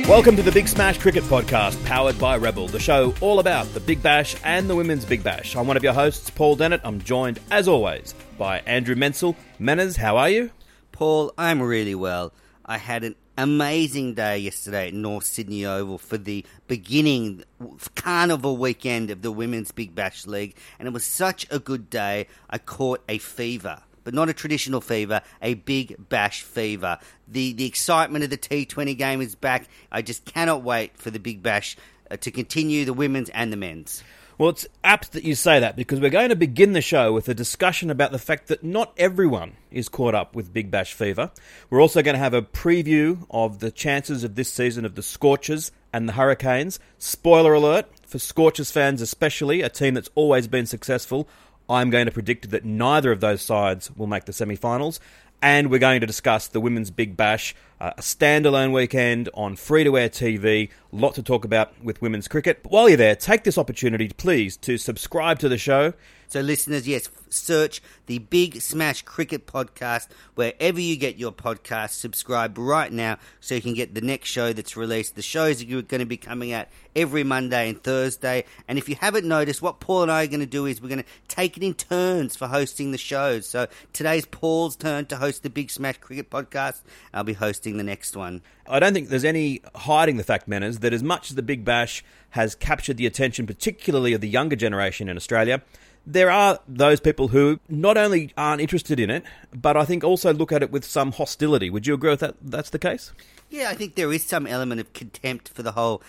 Welcome to the Big Smash Cricket Podcast, powered by Rebel, the show all about the Big Bash and the Women's Big Bash. I'm one of your hosts, Paul Dennett. I'm joined, as always, by Andrew Menzel. Menners, how are you? Paul, I'm really well. I had an amazing day yesterday at North Sydney Oval for the beginning carnival weekend of the Women's Big Bash League, and it was such a good day, I caught a fever. But not a traditional fever, a Big Bash fever. The excitement of the T20 game is back. I just cannot wait for the Big Bash to continue, the women's and the men's. Well, it's apt that you say that, because we're going to begin the show with a discussion about the fact that not everyone is caught up with Big Bash fever. We're also going to have a preview of the chances of this season of the Scorchers and the Hurricanes. Spoiler alert, for Scorchers fans especially, a team that's always been successful, I'm going to predict that neither of those sides will make the semi-finals. And we're going to discuss the Women's Big Bash, a standalone weekend on free-to-air TV. A lot to talk about with women's cricket. But while you're there, take this opportunity, please, to subscribe to the show. So listeners, yes, search the Big Smash Cricket Podcast wherever you get your podcast. Subscribe right now so you can get the next show that's released. The shows are going to be coming out every Monday and Thursday. And if you haven't noticed, what Paul and I are going to do is we're going to take it in turns for hosting the shows. So today's Paul's turn to host the Big Smash Cricket Podcast. I'll be hosting the next one. I don't think there's any hiding the fact, Menners, that as much as the Big Bash has captured the attention, particularly of the younger generation in Australia, there are those people who not only aren't interested in it, but I think also look at it with some hostility. Would you agree with that? That's the case? Yeah, I think there is some element of contempt for the whole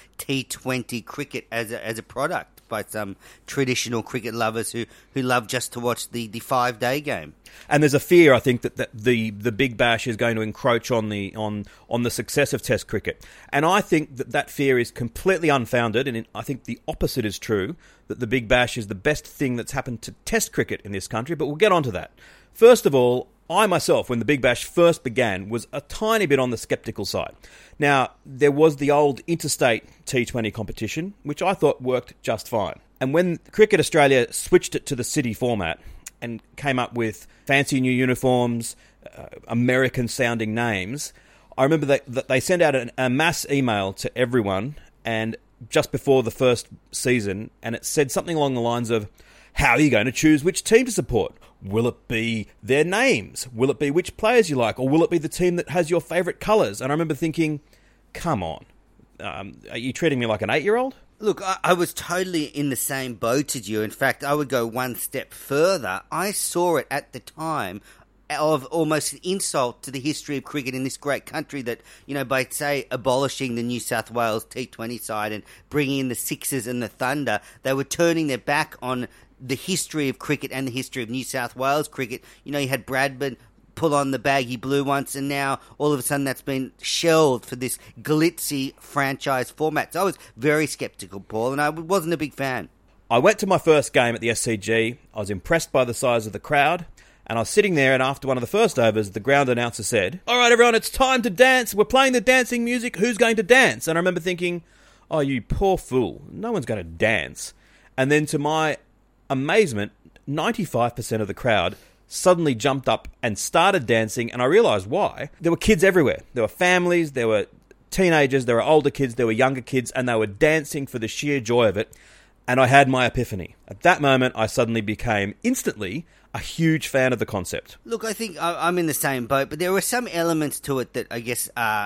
T20 cricket as a product by some traditional cricket lovers who love just to watch the 5-day game. And there's a fear, I think, that the Big Bash is going to encroach on the success of Test cricket. And I think that fear is completely unfounded, and I think the opposite is true, that the Big Bash is the best thing that's happened to Test cricket in this country, but we'll get onto that. First of all, I myself, when the Big Bash first began, was a tiny bit on the sceptical side. Now, there was the old interstate T20 competition, which I thought worked just fine. And when Cricket Australia switched it to the city format and came up with fancy new uniforms, American-sounding names, I remember that they sent out a mass email to everyone, and just before the first season, and it said something along the lines of, how are you going to choose which team to support? Will it be their names? Will it be which players you like? Or will it be the team that has your favourite colours? And I remember thinking, come on, are you treating me like an 8-year-old? Look, I was totally in the same boat as you. In fact, I would go one step further. I saw it at the time of almost an insult to the history of cricket in this great country that, you know, by, say, abolishing the New South Wales T20 side and bringing in the Sixers and the Thunder, they were turning their back on the history of cricket and the history of New South Wales cricket. You know, you had Bradman pull on the baggy blue once, and now all of a sudden that's been shelved for this glitzy franchise format. So I was very sceptical, Paul, and I wasn't a big fan. I went to my first game at the SCG. I was impressed by the size of the crowd, and I was sitting there, and after one of the first overs, the ground announcer said, "All right, everyone, it's time to dance. We're playing the dancing music. Who's going to dance?" And I remember thinking, oh, you poor fool. No one's going to dance. And then to my amazement, 95% of the crowd suddenly jumped up and started dancing, and I realised why. There were kids everywhere. There were families, there were teenagers, there were older kids, there were younger kids, and they were dancing for the sheer joy of it, and I had my epiphany. At that moment, I suddenly became, instantly, a huge fan of the concept. Look, I think I'm in the same boat, but there were some elements to it that I guess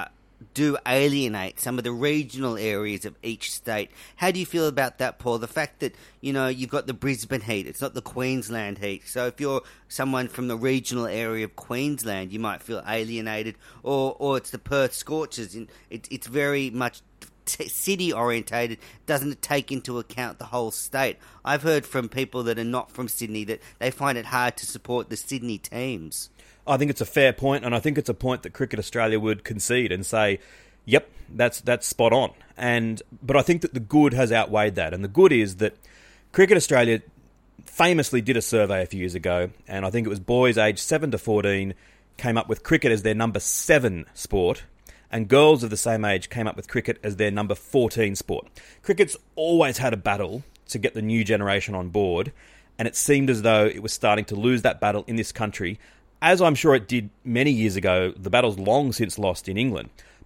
do alienate some of the regional areas of each state. How do you feel about that, Paul? The fact that, you know, you've got the Brisbane heat, it's not the Queensland heat. So if you're someone from the regional area of Queensland, you might feel alienated, or it's the Perth Scorchers. It's very much city orientated, doesn't take into account the whole state. I've heard from people that are not from Sydney that they find it hard to support the Sydney teams. I think it's a fair point, and I think it's a point that Cricket Australia would concede and say, yep, that's spot on. But I think that the good has outweighed that, and the good is that Cricket Australia famously did a survey a few years ago, and I think it was boys aged 7 to 14 came up with cricket as their number 7 sport, and girls of the same age came up with cricket as their number 14 sport. Cricket's always had a battle to get the new generation on board, and it seemed as though it was starting to lose that battle in this country, as I'm sure it did many years ago. The battle's long since lost in England.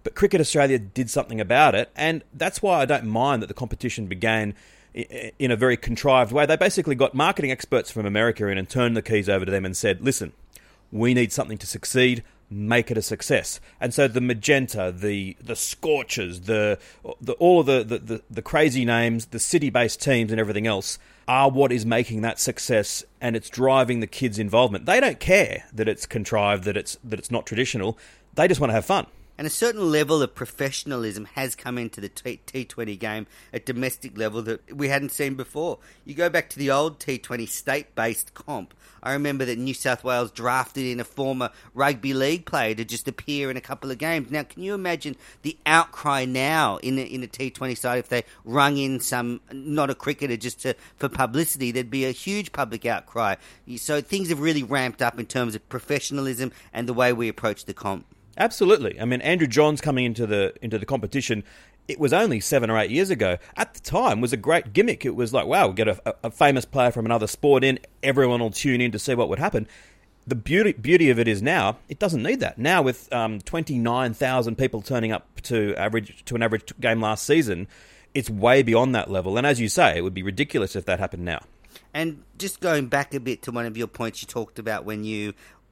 But Cricket Australia did something about it, and that's why I don't mind that the competition began in a very contrived way. They basically got marketing experts from America in and turned the keys over to them and said, listen, we need something to succeed, make it a success. And so the Magenta, the Scorchers, all of the crazy names, the city-based teams and everything else are what is making that success, and it's driving the kids' involvement. They don't care that it's contrived, that it's not traditional. They just want to have fun. And a certain level of professionalism has come into the T20 game at domestic level that we hadn't seen before. You go back to the old T20 state-based comp. I remember that New South Wales drafted in a former rugby league player to just appear in a couple of games. Now, can you imagine the outcry now in the T20 side if they rung in some, not a cricketer, just for publicity? There'd be a huge public outcry. So things have really ramped up in terms of professionalism and the way we approach the comp. Absolutely. I mean, Andrew Johns coming into the competition, it was only 7 or 8 years ago. At the time, was a great gimmick. It was like, wow, we'll get a famous player from another sport in. Everyone will tune in to see what would happen. The beauty of it is now, it doesn't need that. Now with 29,000 people turning up to an average game last season, it's way beyond that level. And as you say, it would be ridiculous if that happened now. And just going back a bit to one of your points you talked about when you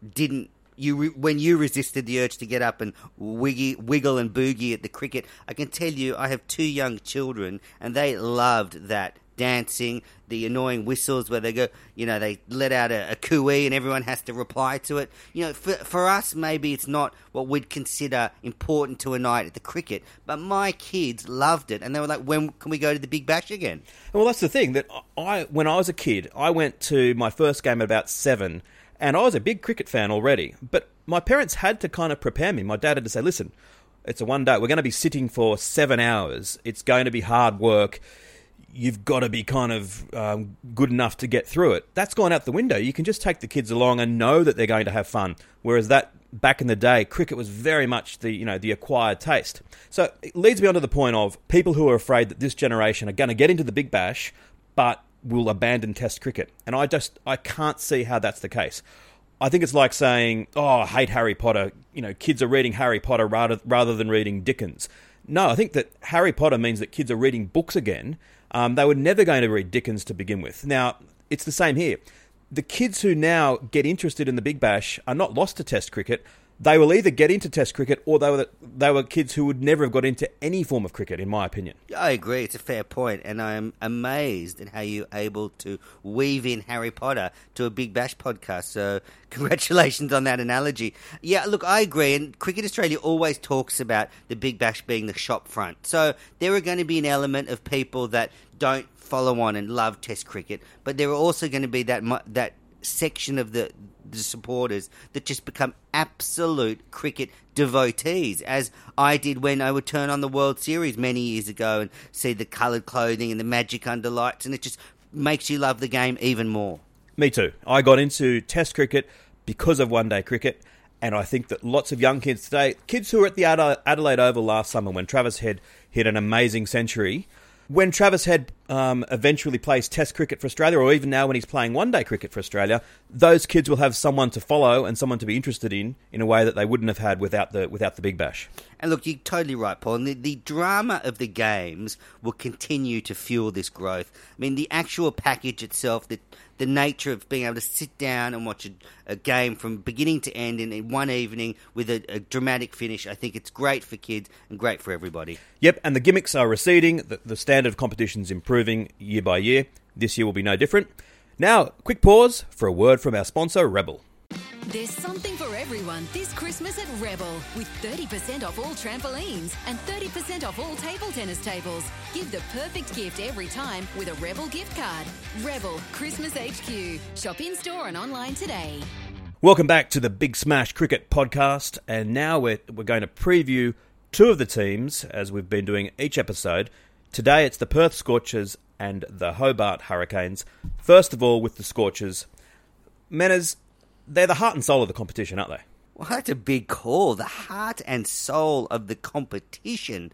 resisted the urge to get up and wiggle and boogie at the cricket, I can tell you I have 2 young children and they loved that dancing, the annoying whistles where they go, they let out a cooey and everyone has to reply to it. For us, maybe it's not what we'd consider important to a night at the cricket, but my kids loved it and they were like, when can we go to the Big Bash again? Well, that's the thing, that when I was a kid, I went to my first game at about 7. And I was a big cricket fan already, but my parents had to kind of prepare me. My dad had to say, listen, it's a one day. We're going to be sitting for 7 hours. It's going to be hard work. You've got to be kind of good enough to get through it. That's gone out the window. You can just take the kids along and know that they're going to have fun. Whereas that back in the day, cricket was very much the acquired taste. So it leads me on to the point of people who are afraid that this generation are going to get into the Big Bash, but will abandon Test cricket. And I can't see how that's the case. I think it's like saying, oh, I hate Harry Potter. Kids are reading Harry Potter rather than reading Dickens. No, I think that Harry Potter means that kids are reading books again. They were never going to read Dickens to begin with. Now, it's the same here. The kids who now get interested in the Big Bash are not lost to Test cricket. They will either get into Test cricket or they were kids who would never have got into any form of cricket, in my opinion. I agree. It's a fair point, and I'm amazed at how you're able to weave in Harry Potter to a Big Bash podcast. So congratulations on that analogy. Yeah, look, I agree, and Cricket Australia always talks about the Big Bash being the shop front. So there are going to be an element of people that don't follow on and love Test cricket, but there are also going to be that section of the supporters that just become absolute cricket devotees, as I did when I would turn on the World Series many years ago and see the coloured clothing and the magic under lights, and it just makes you love the game even more. Me too. I got into Test cricket because of one-day cricket, and I think that lots of young kids today, kids who were at the Adelaide Oval last summer when Travis Head hit an amazing century, when Travis Head eventually plays Test cricket for Australia, or even now when he's playing one-day cricket for Australia, those kids will have someone to follow and someone to be interested in a way that they wouldn't have had without the Big Bash. And look, you're totally right, Paul. And the drama of the games will continue to fuel this growth. I mean, the actual package itself, the nature of being able to sit down and watch a game from beginning to end in one evening with a dramatic finish, I think it's great for kids and great for everybody. Yep, and the gimmicks are receding. The standard of competition's improving year by year. This year will be no different. Now, quick pause for a word from our sponsor, Rebel. There's something for everyone this Christmas at Rebel, with 30% off all trampolines and 30% off all table tennis tables. Give the perfect gift every time with a Rebel gift card. Rebel Christmas HQ. Shop in store and online today. Welcome back to the Big Smash Cricket Podcast, and now we're going to preview 2 of the teams as we've been doing each episode. Today it's the Perth Scorchers and the Hobart Hurricanes. First of all, with the Scorchers, Menners, they're the heart and soul of the competition, aren't they? Well, that's a big call. The heart and soul of the competition.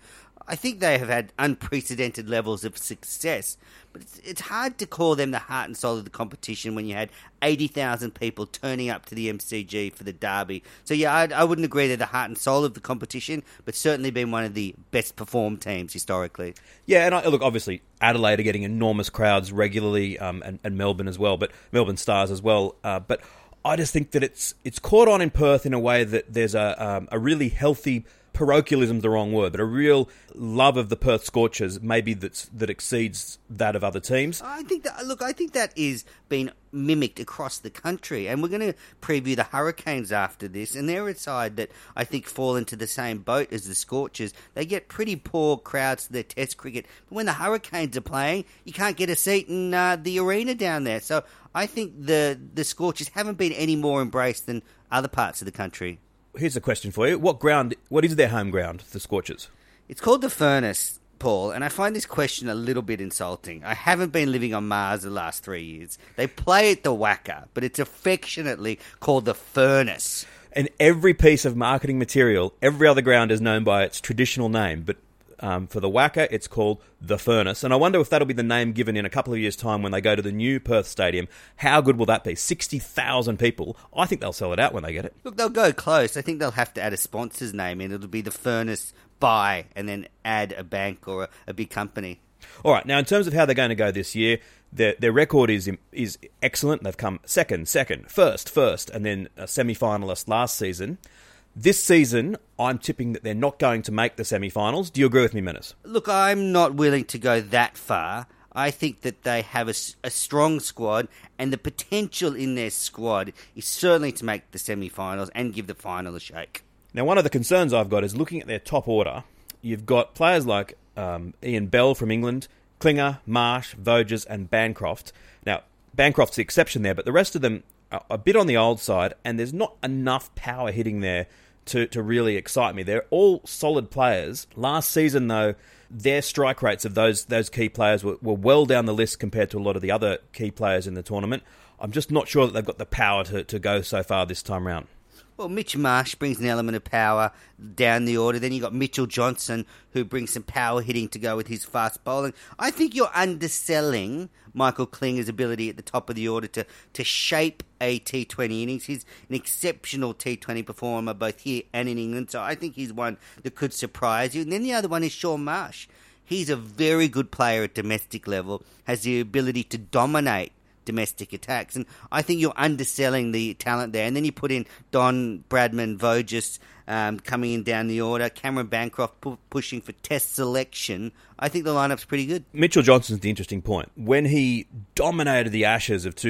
I think they have had unprecedented levels of success, but it's hard to call them the heart and soul of the competition when you had 80,000 people turning up to the MCG for the derby. So yeah, I wouldn't agree they're the heart and soul of the competition, but certainly been one of the best performed teams historically. Yeah, and look, obviously Adelaide are getting enormous crowds regularly, and Melbourne as well, but Melbourne Stars as well. But I just think that it's caught on in Perth in a way that there's a really healthy, parochialism's the wrong word, but a real love of the Perth Scorchers, maybe that exceeds that of other teams. I think that is being mimicked across the country, and we're going to preview the Hurricanes after this, and they're a side that I think fall into the same boat as the Scorchers. They get pretty poor crowds to their Test cricket, but when the Hurricanes are playing, you can't get a seat in the arena down there. So I think the Scorchers haven't been any more embraced than other parts of the country. Here's a question for you. What is their home ground, the Scorchers? It's called the Furnace, Paul, and I find this question a little bit insulting. I haven't been living on Mars the last 3 years. They play at the Wacker, but it's affectionately called the Furnace. And every piece of marketing material, every other ground is known by its traditional name, but for the Wacker, it's called the Furnace. And I wonder if that'll be the name given in a couple of years' time when they go to the new Perth Stadium. How good will that be? 60,000 people. I think they'll sell it out when they get it. Look, they'll go close. I think they'll have to add a sponsor's name in. It'll be the Furnace by, and then add a bank or a big company. All right, now in terms of how they're going to go this year, their record is excellent. They've come second, first, and then a semi-finalist last season. This season, I'm tipping that they're not going to make the semi-finals. Do you agree with me, Menace? Look, I'm not willing to go that far. I think that they have a strong squad, and the potential in their squad is certainly to make the semi-finals and give the final a shake. Now, one of the concerns I've got is looking at their top order. You've got players like Ian Bell from England, Klinger, Marsh, Voges and Bancroft. Now, Bancroft's the exception there, but the rest of them are a bit on the old side, and there's not enough power hitting there to really excite me. They're all solid players. Last season, though, their strike rates of those key players were well down the list compared to a lot of the other key players in the tournament. I'm just not sure that they've got the power to go so far this time round. Well, Mitch Marsh brings an element of power down the order. Then you've got Mitchell Johnson, who brings some power hitting to go with his fast bowling. I think you're underselling Michael Klinger's ability at the top of the order to shape a T20 innings. He's an exceptional T20 performer both here and in England, so I think he's one that could surprise you. And then the other one is Shaun Marsh. He's a very good player at domestic level, has the ability to dominate domestic attacks, and I think you're underselling the talent there. And then you put in Don Bradman, Voges coming in down the order, Cameron Bancroft pushing for Test selection. I think the lineup's pretty good. Mitchell Johnson's the interesting point. When he dominated the Ashes of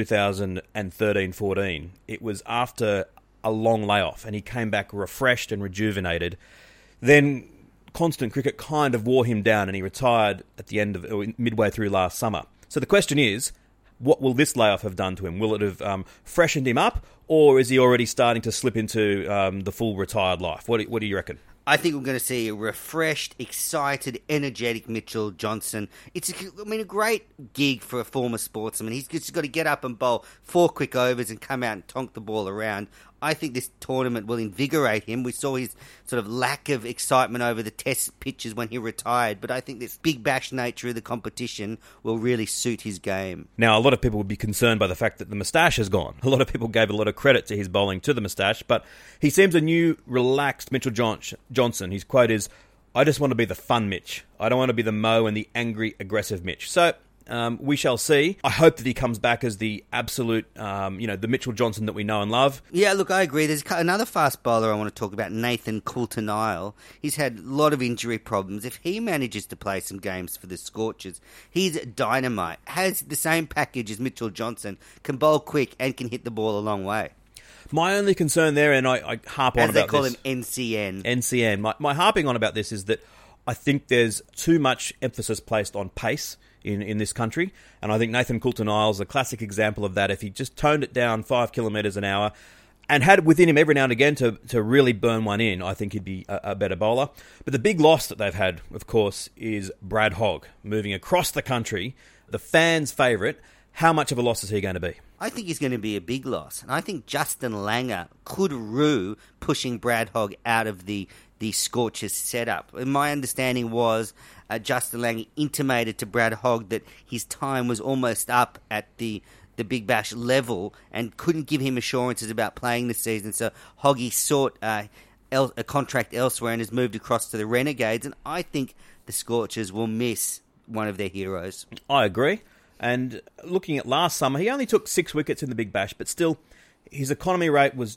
2013-14, it was after a long layoff, and he came back refreshed and rejuvenated. Then constant cricket kind of wore him down, and he retired at the end of midway through last summer. So the question is, what will this layoff have done to him? Will it have freshened him up, or is he already starting to slip into the full retired life? What do you reckon? I think we're going to see a refreshed, excited, energetic Mitchell Johnson. It's a great gig for a former sportsman. He's just got to get up and bowl 4 quick overs and come out and tonk the ball around. I think this tournament will invigorate him. We saw his sort of lack of excitement over the Test pitches when he retired, but I think this big bash nature of the competition will really suit his game. Now, a lot of people would be concerned by the fact that the moustache has gone. A lot of people gave a lot of credit to his bowling to the moustache, but he seems a new, relaxed Mitchell Johnson. His quote is, "I just want to be the fun Mitch. I don't want to be the Mo and the angry, aggressive Mitch." So we shall see. I hope that he comes back as the absolute, the Mitchell Johnson that we know and love. Yeah, look, I agree. There's another fast bowler I want to talk about, Nathan Coulter-Nile. He's had a lot of injury problems. If he manages to play some games for the Scorchers, he's dynamite. Has the same package as Mitchell Johnson, can bowl quick and can hit the ball a long way. My only concern there, and I harp on about this... As they call him, NCN. NCN. My harping on about this is that I think there's too much emphasis placed on pace in this country, and I think Nathan Coulter-Nile is a classic example of that. If he just toned it down 5 kilometres an hour and had within him every now and again to really burn one in, I think he'd be a better bowler. But the big loss that they've had, of course, is Brad Hogg moving across the country, the fans' favourite. How much of a loss is he going to be? I think he's going to be a big loss, and I think Justin Langer could rue pushing Brad Hogg out of the the Scorchers setup. And my understanding was Justin Langer intimated to Brad Hogg that his time was almost up at the Big Bash level and couldn't give him assurances about playing this season. So Hoggy sought a contract elsewhere and has moved across to the Renegades. And I think the Scorchers will miss one of their heroes. I agree. And looking at last summer, he only took 6 wickets in the Big Bash, but still, his economy rate was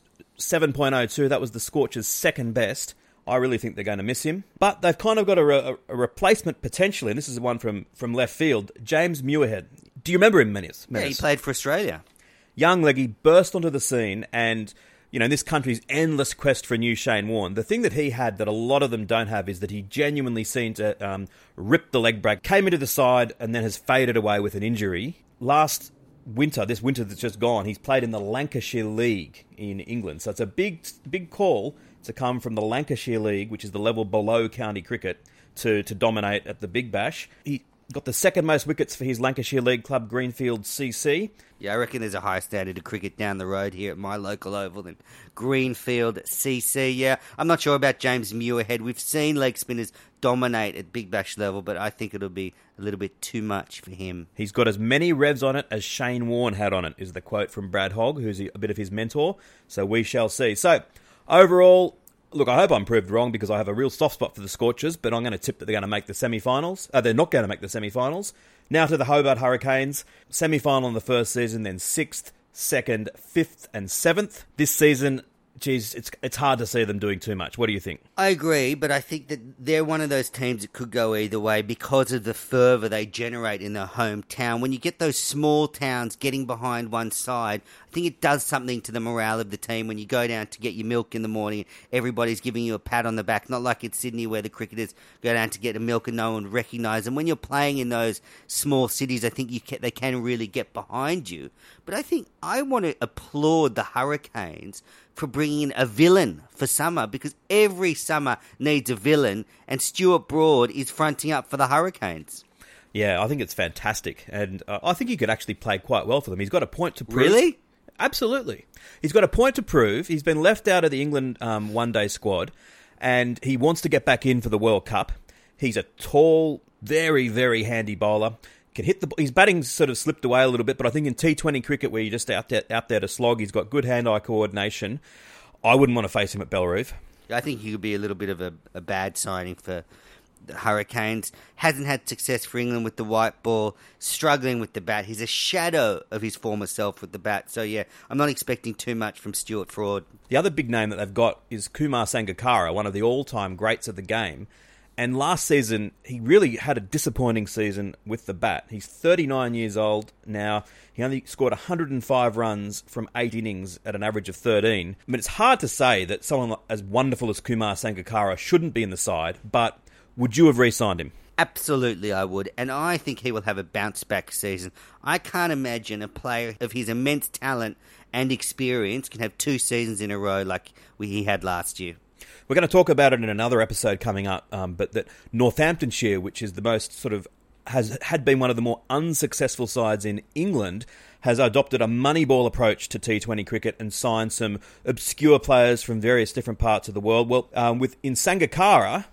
7.02. That was the Scorchers' second best. I really think they're going to miss him. But they've kind of got a replacement potentially, and this is the one from left field, James Muirhead. Do you remember him, Menace? Yeah, he played for Australia. Young leggy burst onto the scene, and in this country's endless quest for a new Shane Warne, the thing that he had that a lot of them don't have is that he genuinely seemed to rip the leg break, came into the side, and then has faded away with an injury. Last winter, this winter that's just gone, he's played in the Lancashire League in England. So it's a big call to come from the Lancashire League, which is the level below county cricket, to dominate at the Big Bash. He got the second most wickets for his Lancashire League club, Greenfield CC. Yeah, I reckon there's a high standard of cricket down the road here at my local oval than Greenfield CC. Yeah, I'm not sure about James Muirhead. We've seen leg spinners dominate at Big Bash level, but I think it'll be a little bit too much for him. He's got as many revs on it as Shane Warne had on it, is the quote from Brad Hogg, who's a bit of his mentor. So we shall see. So overall, look, I hope I'm proved wrong because I have a real soft spot for the Scorchers, but I'm going to tip that they're going to make the semi-finals. They're not going to make the semi-finals. Now to the Hobart Hurricanes. Semi-final in the first season, then 6th, 2nd, 5th and 7th. This season, geez, it's hard to see them doing too much. What do you think? I agree, but I think that they're one of those teams that could go either way because of the fervour they generate in their hometown. When you get those small towns getting behind one side, I think it does something to the morale of the team when you go down to get your milk in the morning. Everybody's giving you a pat on the back, not like it's Sydney where the cricketers go down to get a milk and no one recognises them. When you're playing in those small cities, I think they can really get behind you. But I think I want to applaud the Hurricanes for bringing in a villain for summer, because every summer needs a villain, and Stuart Broad is fronting up for the Hurricanes. Yeah, I think it's fantastic, and I think he could actually play quite well for them. He's got a point to prove. Really? Absolutely. He's got a point to prove. He's been left out of the England one-day squad, and he wants to get back in for the World Cup. He's a tall, very, very handy bowler. Can hit his batting sort of slipped away a little bit, but I think in T20 cricket where you're just out there to slog, he's got good hand-eye coordination. I wouldn't want to face him at Belrive. I think he could be a little bit of a bad signing for the Hurricanes. Hasn't had success for England with the white ball, struggling with the bat. He's a shadow of his former self with the bat. So, yeah, I'm not expecting too much from Stuart Broad. The other big name that they've got is Kumar Sangakkara, one of the all-time greats of the game. And last season, he really had a disappointing season with the bat. He's 39 years old now. He only scored 105 runs from 8 innings at an average of 13. I mean, it's hard to say that someone as wonderful as Kumar Sangakkara shouldn't be in the side, but would you have re-signed him? Absolutely, I would. And I think he will have a bounce-back season. I can't imagine a player of his immense talent and experience can have 2 seasons in a row like he had last year. We're going to talk about it in another episode coming up, but that Northamptonshire, which is the most sort of had been one of the more unsuccessful sides in England, has adopted a moneyball approach to T20 cricket and signed some obscure players from various different parts of the world. Well, in Sangakkara,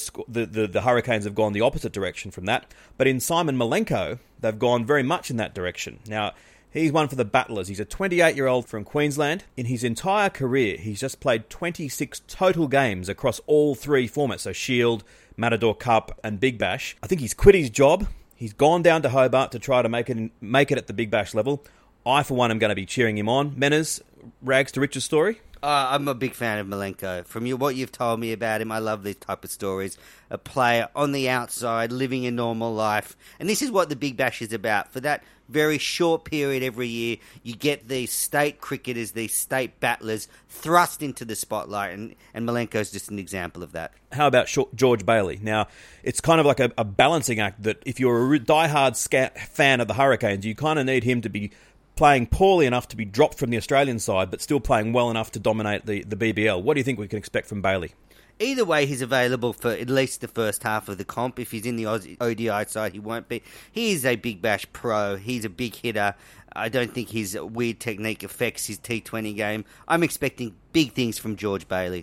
the Hurricanes have gone the opposite direction from that, but in Simon Malenko, they've gone very much in that direction. Now, he's one for the Battlers. He's a 28-year-old from Queensland. In his entire career, he's just played 26 total games across all 3 formats, so Shield, Matador Cup and Big Bash. I think he's quit his job. He's gone down to Hobart to try to make it at the Big Bash level. I, for one, am going to be cheering him on. Menners, rags to riches story? I'm a big fan of Malenko. From what you've told me about him, I love these type of stories. A player on the outside, living a normal life. And this is what the Big Bash is about. For that very short period every year, you get these state cricketers, these state battlers, thrust into the spotlight. And Malenko's just an example of that. How about George Bailey? Now, it's kind of like a balancing act that if you're a diehard fan of the Hurricanes, you kind of need him to be playing poorly enough to be dropped from the Australian side, but still playing well enough to dominate the BBL. What do you think we can expect from Bailey? Either way, he's available for at least the first half of the comp. If he's in the ODI side, he won't be. He is a Big Bash pro. He's a big hitter. I don't think his weird technique affects his T20 game. I'm expecting big things from George Bailey.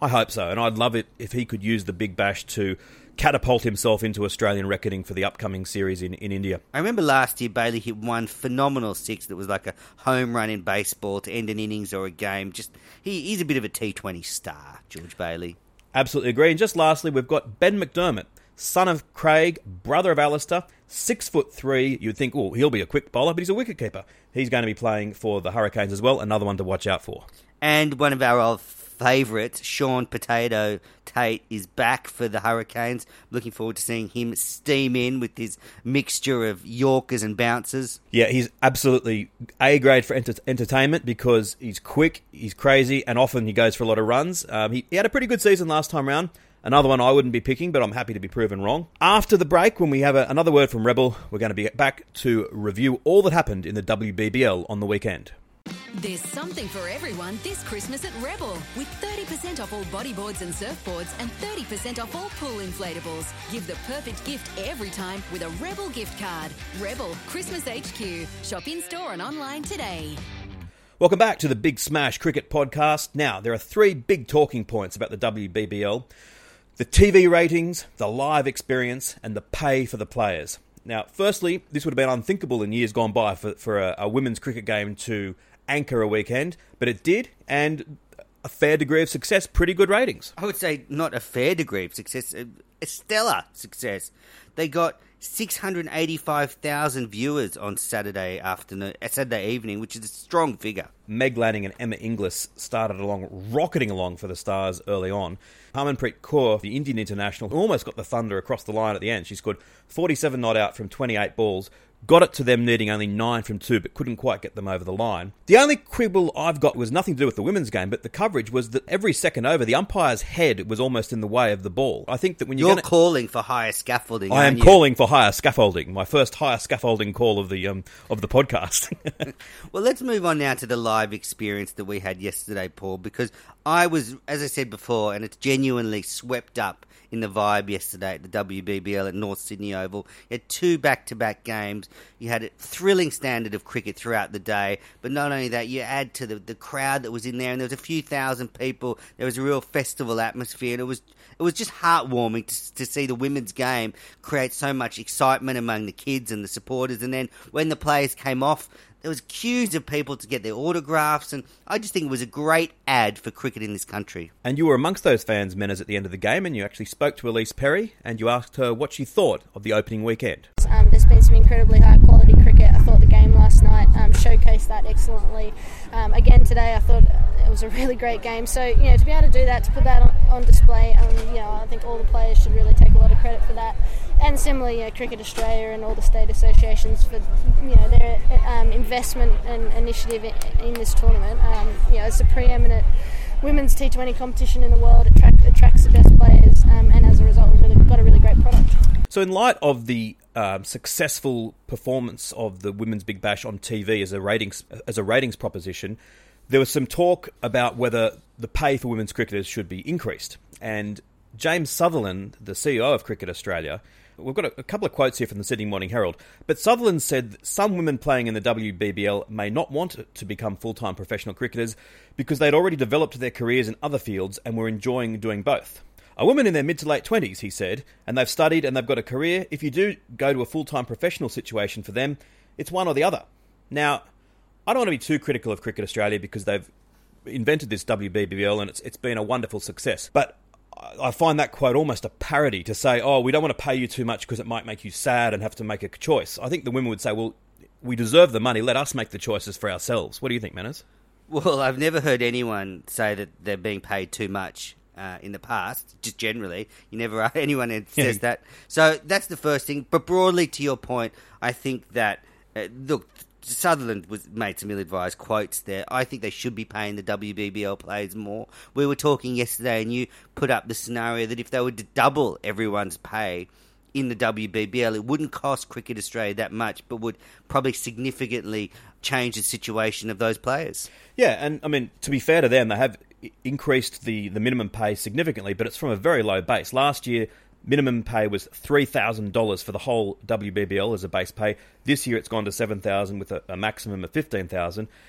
I hope so, and I'd love it if he could use the Big Bash to catapult himself into Australian reckoning for the upcoming series in India. I remember last year Bailey hit one phenomenal six that was like a home run in baseball to end an innings or a game. He's a bit of a T20 star, George Bailey. Absolutely agree. And just lastly, we've got Ben McDermott, son of Craig, brother of Alistair, 6'3". You'd think, oh, he'll be a quick bowler, but he's a wicketkeeper. He's going to be playing for the Hurricanes as well. Another one to watch out for. And one of our old favourites, Sean Potato Tate, is back for the Hurricanes. Looking forward to seeing him steam in with his mixture of Yorkers and bouncers. Yeah, he's absolutely A-grade for entertainment because he's quick, he's crazy, and often he goes for a lot of runs. He had a pretty good season last time round. Another one I wouldn't be picking, but I'm happy to be proven wrong. After the break, when we have another word from Rebel, we're going to be back to review all that happened in the WBBL on the weekend. There's something for everyone this Christmas at Rebel with 30% off all bodyboards and surfboards and 30% off all pool inflatables. Give the perfect gift every time with a Rebel gift card. Rebel Christmas HQ. Shop in store and online today. Welcome back to the Big Smash Cricket Podcast. Now, there are three big talking points about the WBBL. The TV ratings, the live experience, and the pay for the players. Now, firstly, this would have been unthinkable in years gone by for a women's cricket game to anchor a weekend, but it did, and a fair degree of success, pretty good ratings. I would say not a fair degree of success, a stellar success. They got 685,000 viewers on Saturday evening, which is a strong figure. Meg Lanning and Emma Inglis started rocketing along for the Stars early on. Harmanpreet Kaur, the Indian international, almost got the Thunder across the line at the end. She scored 47 not out from 28 balls, got it to them needing only 9 from 2, but couldn't quite get them over the line. The only quibble I've got was nothing to do with the women's game, but the coverage was that every second over, the umpire's head was almost in the way of the ball. I think that when you're calling for higher scaffolding, I am calling for higher scaffolding. My first higher scaffolding call of the podcast. Well, let's move on now to the live experience that we had yesterday, Paul, because I was, as I said before, and it's genuinely swept up in the vibe yesterday at the WBBL at North Sydney Oval. You had 2 back-to-back games. You had a thrilling standard of cricket throughout the day. But not only that, you add to the crowd that was in there, and there was a few thousand people. There was a real festival atmosphere, and it was just heartwarming to see the women's game create so much excitement among the kids and the supporters. And then when the players came off, there was queues of people to get their autographs, and I just think it was a great ad for cricket in this country. And you were amongst those fans, Menners, at the end of the game, and you actually spoke to Elise Perry, and you asked her what she thought of the opening weekend. There's been some incredibly high-quality cricket. I thought the game last night showcased that excellently. Again today, I thought it was a really great game. So, to be able to do that, to put that on display, I think all the players should really take a lot of credit for that. And similarly, Cricket Australia and all the state associations for their investment and initiative in this tournament. It's a preeminent women's T20 competition in the world. It attracts the best players, and as a result, we've really got a really great product. So in light of the successful performance of the Women's Big Bash on TV as a ratings proposition, there was some talk about whether the pay for women's cricketers should be increased. And James Sutherland, the CEO of Cricket Australia, we've got a couple of quotes here from the Sydney Morning Herald, but Sutherland said that some women playing in the WBBL may not want to become full-time professional cricketers because they'd already developed their careers in other fields and were enjoying doing both. A woman in their mid to late 20s, he said, and they've studied and they've got a career. If you do go to a full-time professional situation for them, it's one or the other. Now, I don't want to be too critical of Cricket Australia because they've invented this WBBL and it's been a wonderful success. But I find that quote almost a parody to say, we don't want to pay you too much because it might make you sad and have to make a choice. I think the women would say, well, we deserve the money. Let us make the choices for ourselves. What do you think, Manners? Well, I've never heard anyone say that they're being paid too much in the past, just generally. You never heard anyone that says that. So that's the first thing. But broadly, to your point, I think that, look, Sutherland made some ill-advised quotes there. I think they should be paying the WBBL players more. We were talking yesterday and you put up the scenario that if they were to double everyone's pay in the WBBL, it wouldn't cost Cricket Australia that much, but would probably significantly change the situation of those players. Yeah, and I mean, to be fair to them, they have increased the minimum pay significantly, but it's from a very low base. Last year, minimum pay was $3,000 for the whole WBBL as a base pay. This year it's gone to $7,000 with a maximum of $15,000.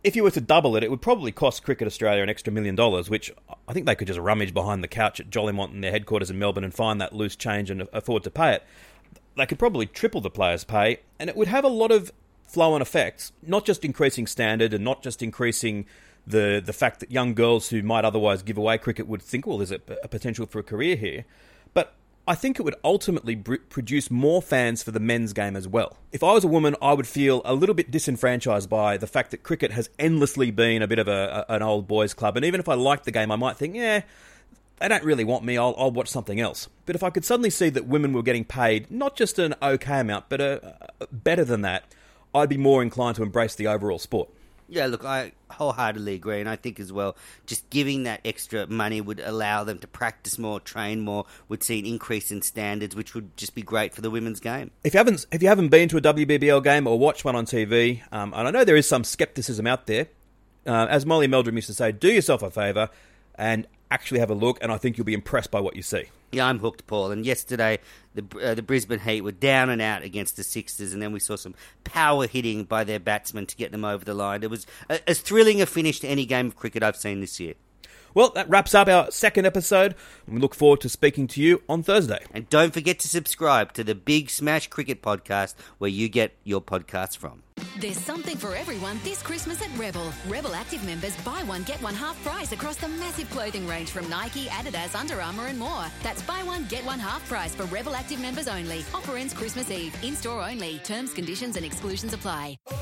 if you were to double it, it would probably cost Cricket Australia an extra $1 million, which I think they could just rummage behind the couch at Jollymont in their headquarters in Melbourne and find that loose change and afford to pay it. They could probably triple the players' pay, and it would have a lot of flow-on effects, not just increasing standard and not just increasing the fact that young girls who might otherwise give away cricket would think, well, there's a potential for a career here, but I think it would ultimately produce more fans for the men's game as well. If I was a woman, I would feel a little bit disenfranchised by the fact that cricket has endlessly been a bit of an old boys' club, and even if I liked the game, I might think, yeah, they don't really want me, I'll watch something else. But if I could suddenly see that women were getting paid not just an okay amount, but better than that, I'd be more inclined to embrace the overall sport. Yeah, look, I wholeheartedly agree, and I think as well, just giving that extra money would allow them to practice more, train more, would see an increase in standards, which would just be great for the women's game. If you haven't been to a WBBL game or watched one on TV, and I know there is some scepticism out there, as Molly Meldrum used to say, do yourself a favour and actually have a look, and I think you'll be impressed by what you see. Yeah, I'm hooked, Paul. And yesterday, the Brisbane Heat were down and out against the Sixers, and then we saw some power hitting by their batsmen to get them over the line. It was as thrilling a finish to any game of cricket I've seen this year. Well, that wraps up our second episode, and we look forward to speaking to you on Thursday. And don't forget to subscribe to the Big Smash Cricket Podcast, where you get your podcasts from. There's something for everyone this Christmas at Rebel. Rebel Active members buy one, get one half price across the massive clothing range from Nike, Adidas, Under Armour and more. That's buy one, get one half price for Rebel Active members only. Offer ends Christmas Eve. In-store only. Terms, conditions and exclusions apply.